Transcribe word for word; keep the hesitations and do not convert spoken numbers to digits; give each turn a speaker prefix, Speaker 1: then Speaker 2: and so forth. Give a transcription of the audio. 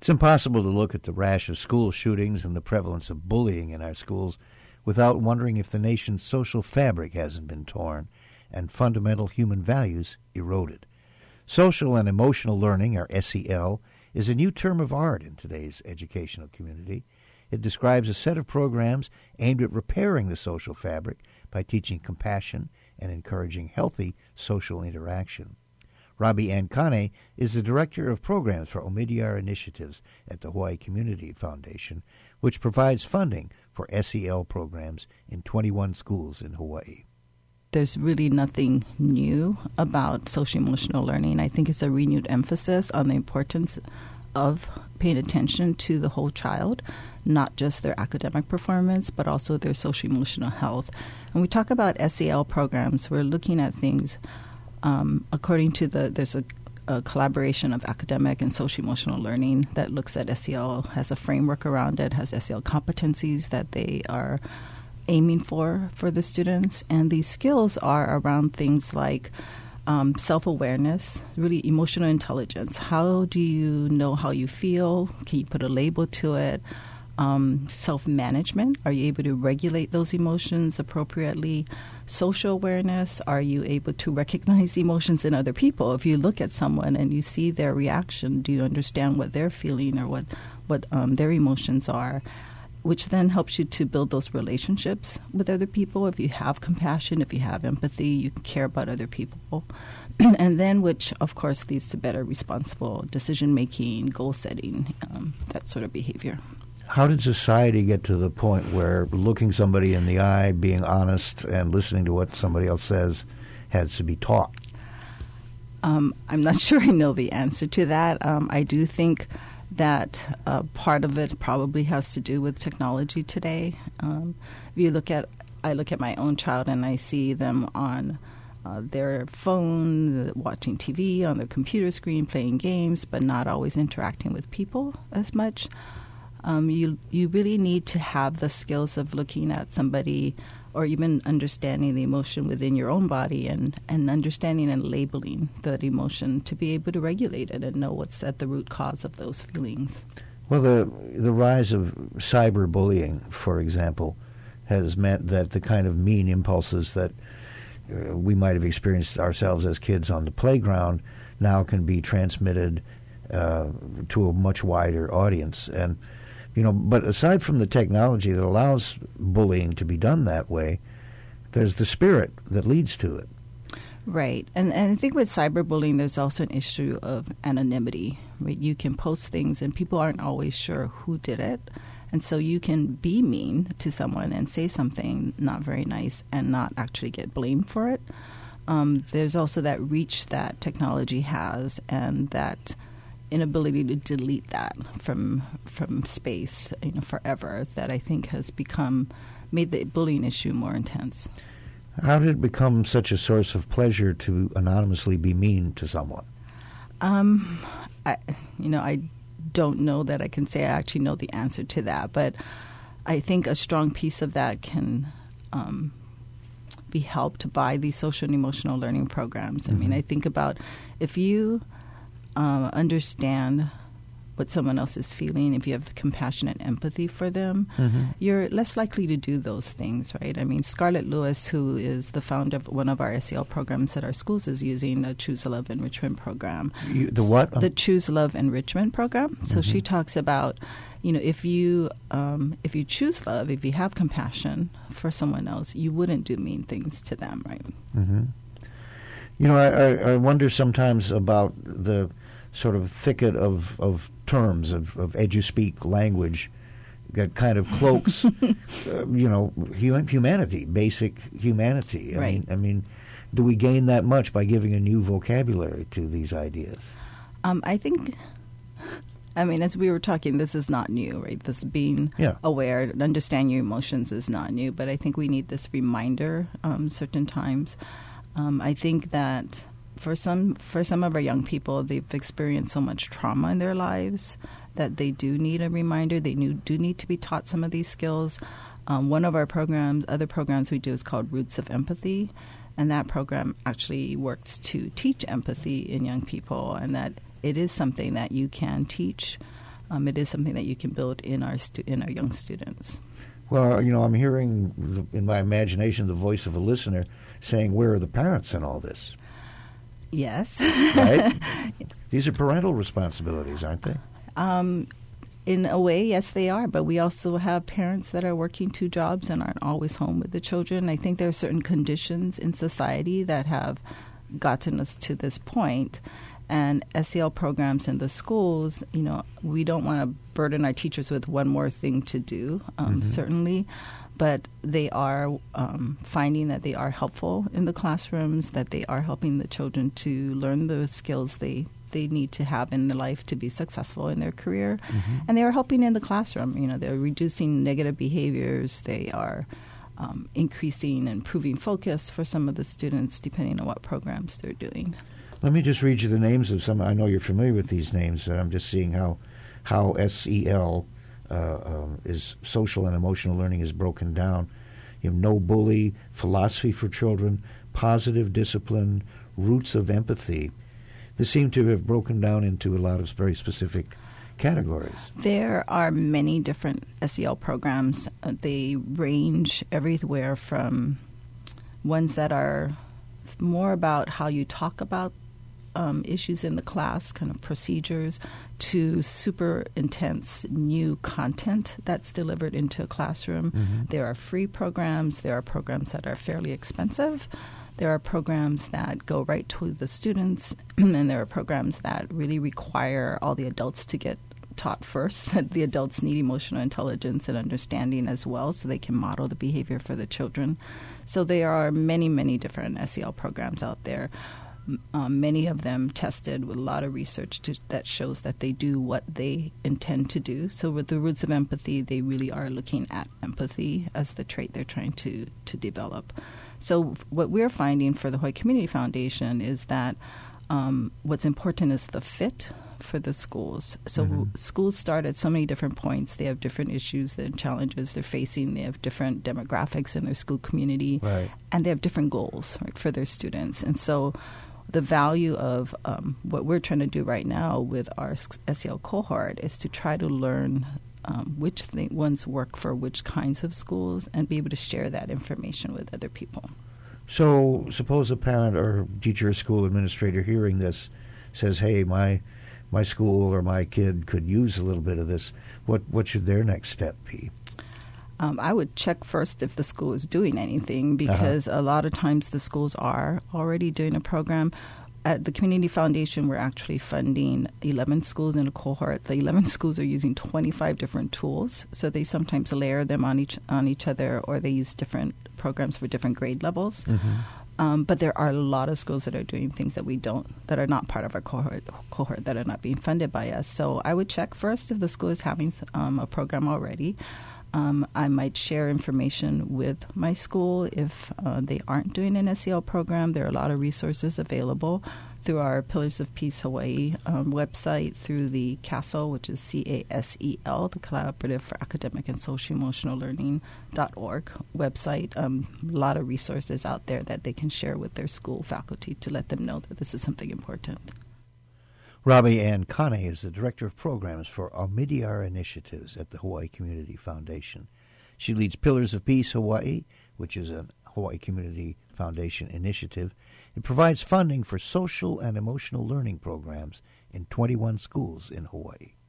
Speaker 1: It's impossible to look at the rash of school shootings and the prevalence of bullying in our schools without wondering if the nation's social fabric hasn't been torn and fundamental human values eroded. Social and emotional learning, or S E L, is a new term of art in today's educational community. It describes a set of programs aimed at repairing the social fabric by teaching compassion and encouraging healthy social interaction. Robbie Ann Kane is the Director of Programs for Omidyar Initiatives at the Hawaii Community Foundation, which provides funding for S E L programs in twenty-one schools in Hawaii.
Speaker 2: There's really nothing new about social-emotional learning. I think it's a renewed emphasis on the importance of paying attention to the whole child, not just their academic performance, but also their social-emotional health. When we talk about S E L programs, we're looking at things um, according to the, there's a, a collaboration of academic and social-emotional learning that looks at S E L, has a framework around it, has S E L competencies that they are aiming for for the students. And these skills are around things like Um, self-awareness, really emotional intelligence. How do you know how you feel? Can you put a label to it? Um, self-management. Are you able to regulate those emotions appropriately? Social awareness. Are you able to recognize emotions in other people? If you look at someone and you see their reaction, do you understand what they're feeling or what, what um, their emotions are? Which then helps you to build those relationships with other people. If you have compassion, if you have empathy, you care about other people. And then which, of course, leads to better responsible decision-making, goal-setting, um, that sort of behavior.
Speaker 1: How did society get to the point where looking somebody in the eye, being honest, and listening to what somebody else says has to be taught?
Speaker 2: Um, I'm not sure I know the answer to that. Um, I do think that uh, part of it probably has to do with technology today. Um, if you look at, I look at my own child and I see them on uh, their phone, watching T V, on their computer screen, playing games, but not always interacting with people as much. Um, you you really need to have the skills of looking at somebody or even understanding the emotion within your own body and, and understanding and labeling that emotion to be able to regulate it and know what's at the root cause of those feelings.
Speaker 1: Well, the the rise of cyberbullying, for example, has meant that the kind of mean impulses that uh, we might have experienced ourselves as kids on the playground now can be transmitted uh, to a much wider audience. And You know, but aside from the technology that allows bullying to be done that way, there's the spirit that leads to it.
Speaker 2: Right. And and I think with cyberbullying, there's also an issue of anonymity. Right? You can post things and people aren't always sure who did it. And so you can be mean to someone and say something not very nice and not actually get blamed for it. Um, there's also that reach that technology has and that inability to delete that from from space, you know, forever, that I think has become made the bullying issue more intense.
Speaker 1: How did it become such a source of pleasure to anonymously be mean to someone?
Speaker 2: Um, I, you know, I don't know that I can say I actually know the answer to that, but I think a strong piece of that can um, be helped by these social and emotional learning programs. Mm-hmm. I mean, I think about if you Um, understand what someone else is feeling, if you have compassion and empathy for them, mm-hmm. you're less likely to do those things, right? I mean, Scarlett Lewis, who is the founder of one of our S E L programs at our schools, is using the Choose Love Enrichment Program.
Speaker 1: You, the what?
Speaker 2: The Choose Love Enrichment Program. So mm-hmm. she talks about, you know, if you um, if you choose love, if you have compassion for someone else, you wouldn't do mean things to them, right?
Speaker 1: Mm-hmm. You know, I, I, I wonder sometimes about the sort of thicket of, of terms, of, of edu-speak language that kind of cloaks, uh, you know, hu- humanity, basic humanity. I
Speaker 2: right.
Speaker 1: mean, I mean, do we gain that much by giving a new vocabulary to these ideas?
Speaker 2: Um, I think, I mean, as we were talking, this is not new, right? This being
Speaker 1: yeah.
Speaker 2: aware, understand your emotions is not new, but I think we need this reminder um, certain times. Um, I think that For some for some of our young people, they've experienced so much trauma in their lives that they do need a reminder. They do, do need to be taught some of these skills. Um, one of our programs, other programs we do is called Roots of Empathy, and that program actually works to teach empathy in young people, and that it is something that you can teach um, it is something that you can build in our stu- in our young students.
Speaker 1: Well, you know, I'm hearing the, in my imagination the voice of a listener saying, where are the parents in all this?
Speaker 2: Yes.
Speaker 1: Right? These are parental responsibilities, aren't they?
Speaker 2: Um, in a way, yes, they are. But we also have parents that are working two jobs and aren't always home with the children. I think there are certain conditions in society that have gotten us to this point. And S E L programs in the schools, you know, we don't want to burden our teachers with one more thing to do, um, mm-hmm. certainly. But they are um, finding that they are helpful in the classrooms, that they are helping the children to learn the skills they, they need to have in their life to be successful in their career. Mm-hmm. And they are helping in the classroom. You know, they're reducing negative behaviors. They are um, increasing and improving focus for some of the students, depending on what programs they're doing.
Speaker 1: Let me just read you the names of some. I know you're familiar with these names. Uh, I'm just seeing how, how S E L Uh, um, is social and emotional learning is broken down. You have No Bully, Philosophy for Children, Positive Discipline, Roots of Empathy. They seem to have broken down into a lot of very specific categories.
Speaker 2: There are many different S E L programs. Uh, they range everywhere from ones that are more about how you talk about Um, issues in the class, kind of procedures, to super intense new content that's delivered into a classroom. Mm-hmm. There are free programs. There are programs that are fairly expensive. There are programs that go right to the students, and there are programs that really require all the adults to get taught first, that the adults need emotional intelligence and understanding as well, so they can model the behavior for the children. So there are many, many different S E L programs out there. Um, many of them tested with a lot of research to, that shows that they do what they intend to do. So with the Roots of Empathy, they really are looking at empathy as the trait they're trying to, to develop. So what we're finding for the Hawaii Community Foundation is that um, what's important is the fit for the schools. So mm-hmm. schools start at so many different points. They have different issues and challenges they're facing. They have different demographics in their school community.
Speaker 1: Right.
Speaker 2: And they have different goals, right, for their students. And so the value of um, what we're trying to do right now with our S E L cohort is to try to learn um, which th- ones work for which kinds of schools and be able to share that information with other people.
Speaker 1: So suppose a parent or teacher or school administrator hearing this says, hey, my my school or my kid could use a little bit of this. What, what should their next step be?
Speaker 2: Um, I would check first if the school is doing anything, because uh-huh. a lot of times the schools are already doing a program. At the Community Foundation, we're actually funding eleven schools in a cohort. The eleven schools are using twenty-five different tools, so they sometimes layer them on each on each other, or they use different programs for different grade levels. Mm-hmm. Um, but there are a lot of schools that are doing things that we don't, that are not part of our cohort, cohort that are not being funded by us. So I would check first if the school is having um, a program already. Um, I might share information with my school if uh, they aren't doing an S E L program. There are a lot of resources available through our Pillars of Peace Hawaii um, website, through the CASEL, which is C A S E L, the Collaborative for Academic and Social Emotional Learning dot org website. Um, a lot of resources out there that they can share with their school faculty to let them know that this is something important.
Speaker 1: Robbie Ann Kane is the Director of Programs for Omidyar Initiatives at the Hawaii Community Foundation. She leads Pillars of Peace Hawaii, which is a Hawaii Community Foundation initiative. It provides funding for social and emotional learning programs in twenty-one schools in Hawaii.